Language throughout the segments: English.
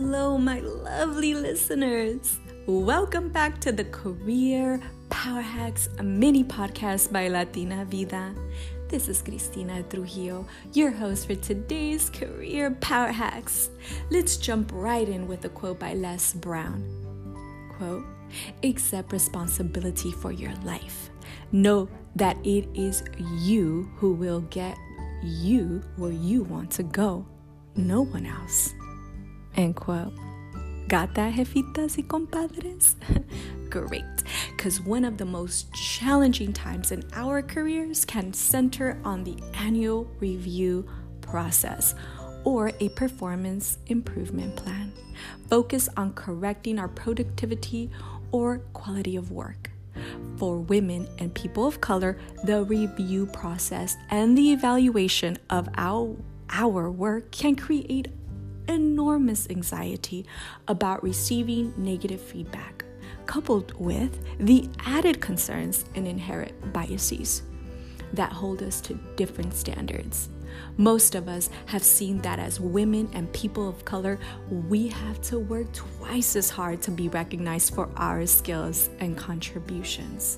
Hello, my lovely listeners. Welcome back to the Career Power Hacks mini podcast by Latina Vida. This is Cristina Trujillo, your host for today's Career Power Hacks. Let's jump right in with a quote by Les Brown. Quote, "Accept responsibility for your life. Know that it is you who will get you where you want to go, no one else." End quote. Got that, jefitas y compadres? Great, because one of the most challenging times in our careers can center on the annual review process or a performance improvement plan. Focus on correcting our productivity or quality of work. For women and people of color, the review process and the evaluation of our work can create enormous anxiety about receiving negative feedback, coupled with the added concerns and inherent biases that hold us to different standards. Most of us have seen that as women and people of color, we have to work twice as hard to be recognized for our skills and contributions.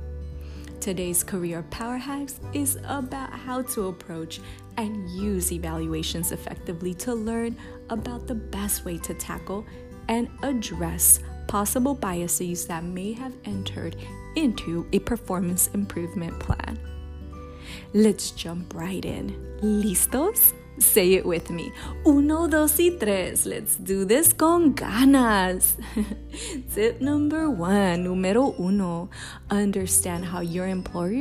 Today's Career Power Hacks is about how to approach and use evaluations effectively to learn about the best way to tackle and address possible biases that may have entered into a performance improvement plan. Let's jump right in. ¿Listos? Say it with me. 1, 2, y 3. Let's do this con ganas. Tip number 1, número 1. Understand how your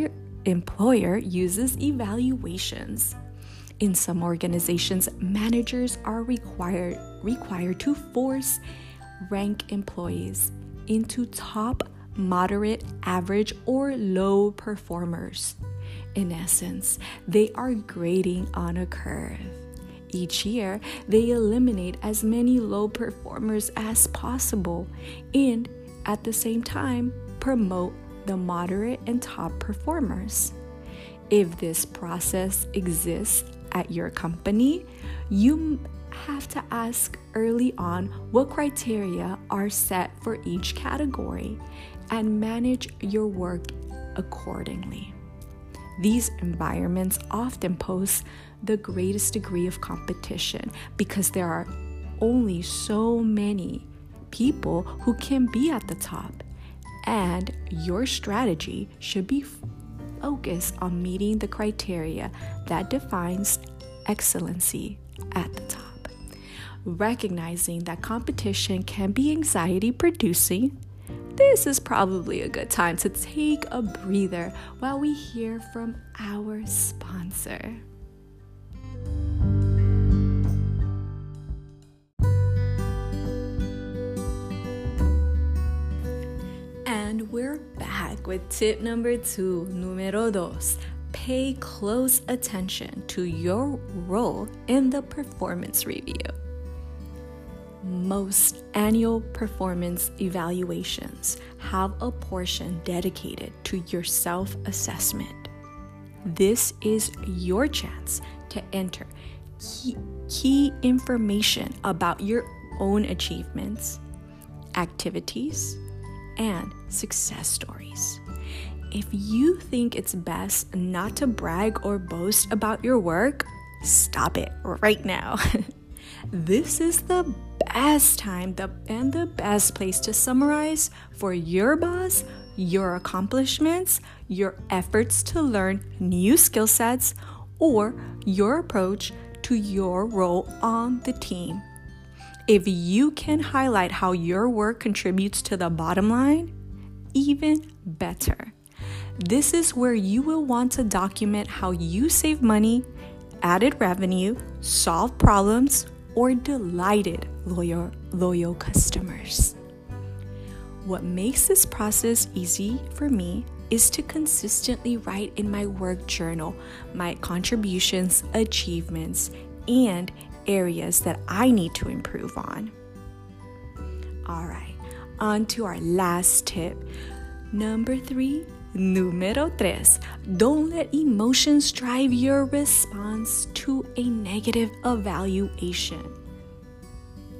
employer uses evaluations. In some organizations, managers are required to force rank employees into top, moderate, average, or low performers. In essence, they are grading on a curve. Each year, they eliminate as many low performers as possible and, at the same time, promote the moderate and top performers. If this process exists at your company, you have to ask early on what criteria are set for each category and manage your work accordingly. These environments often pose the greatest degree of competition because there are only so many people who can be at the top, and your strategy should be focused on meeting the criteria that defines excellency at the top. Recognizing that competition can be anxiety-producing, this is probably a good time to take a breather while we hear from our sponsor. And we're back with tip number 2, número 2. Pay close attention to your role in the performance review. Most annual performance evaluations have a portion dedicated to your self-assessment. This is your chance to enter key information about your own achievements, activities, and success stories. If you think it's best not to brag or boast about your work, stop it right now. This is the best time and the best place to summarize for your boss your accomplishments, your efforts to learn new skill sets, or your approach to your role on the team. If you can highlight how your work contributes to the bottom line, even better. This is where you will want to document how you save money, added revenue, solved problems, or delighted loyal customers. What makes this process easy for me is to consistently write in my work journal my contributions, achievements, and areas that I need to improve on. All right, on to our last tip. Number 3, número 3. Don't let emotions drive your response to a negative evaluation.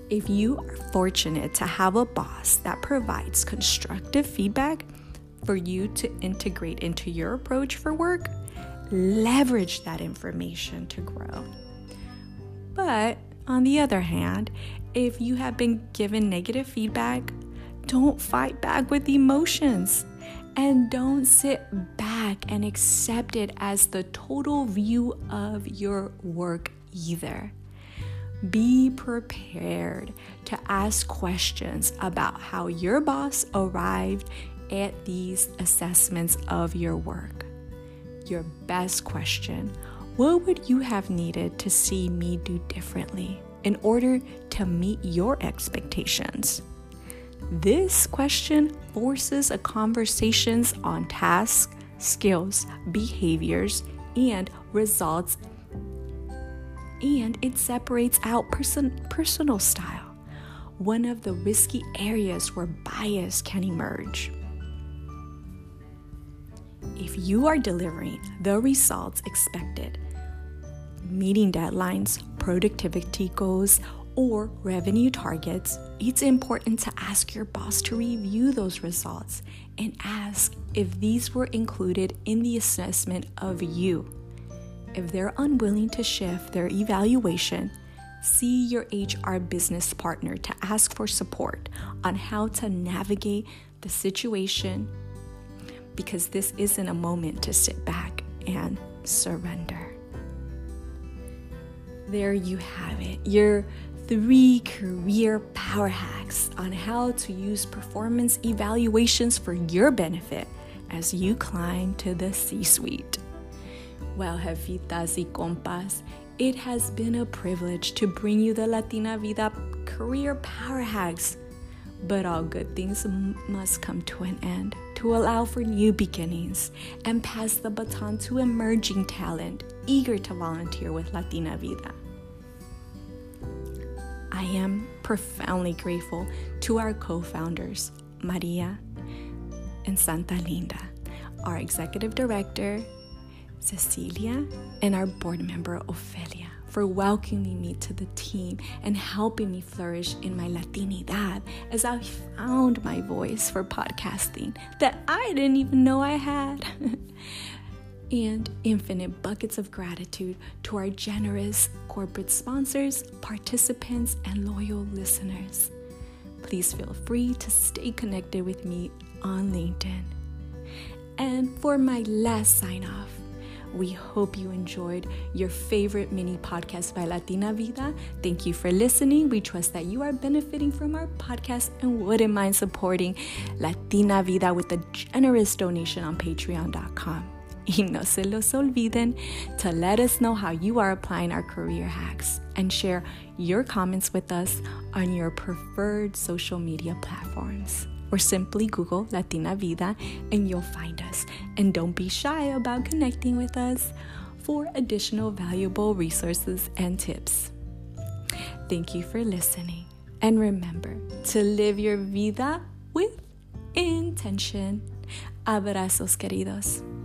If you are fortunate to have a boss that provides constructive feedback for you to integrate into your approach for work, leverage that information to grow. But on the other hand, if you have been given negative feedback, don't fight back with emotions. And don't sit back and accept it as the total view of your work either. Be prepared to ask questions about how your boss arrived at these assessments of your work. Your best question: what would you have needed to see me do differently in order to meet your expectations? This question forces a conversations on tasks, skills, behaviors, and results, and it separates out personal style, one of the risky areas where bias can emerge. If you are delivering the results expected, meeting deadlines, productivity goals, or revenue targets, it's important to ask your boss to review those results and ask if these were included in the assessment of you. If they're unwilling to shift their evaluation, see your HR business partner to ask for support on how to navigate the situation, because this isn't a moment to sit back and surrender. There you have it, your 3 career power hacks on how to use performance evaluations for your benefit as you climb to the C-suite. Well, jefitas y compas, it has been a privilege to bring you the Latina Vida career power hacks. But all good things must come to an end to allow for new beginnings and pass the baton to emerging talent eager to volunteer with Latina Vida. I am profoundly grateful to our co-founders, Maria and Santa Linda, our executive director, Cecilia, and our board member, Ofelia, for welcoming me to the team and helping me flourish in my Latinidad as I found my voice for podcasting that I didn't even know I had. And infinite buckets of gratitude to our generous corporate sponsors, participants, and loyal listeners. Please feel free to stay connected with me on LinkedIn. And for my last sign off, we hope you enjoyed your favorite mini podcast by Latina Vida. Thank you for listening. We trust that you are benefiting from our podcast and wouldn't mind supporting Latina Vida with a generous donation on patreon.com. Y no se los olviden to let us know how you are applying our career hacks and share your comments with us on your preferred social media platforms. Or simply Google Latina Vida and you'll find us. And don't be shy about connecting with us for additional valuable resources and tips. Thank you for listening. And remember to live your vida with intention. Abrazos, queridos.